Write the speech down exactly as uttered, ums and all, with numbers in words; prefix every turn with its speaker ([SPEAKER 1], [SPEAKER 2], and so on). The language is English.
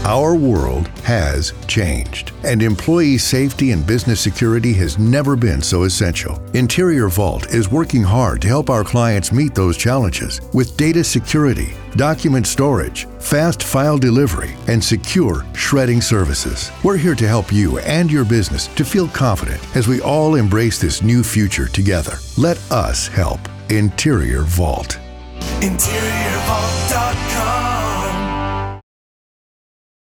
[SPEAKER 1] Our world has changed, and employee safety and business security has never been so essential. Interior Vault is working hard to help our clients meet those challenges with data security, document storage, fast file delivery, and secure shredding services. We're here to help you and your business to feel confident as we all embrace this new future together. Let us help. Interior Vault.
[SPEAKER 2] Interior Vault dot com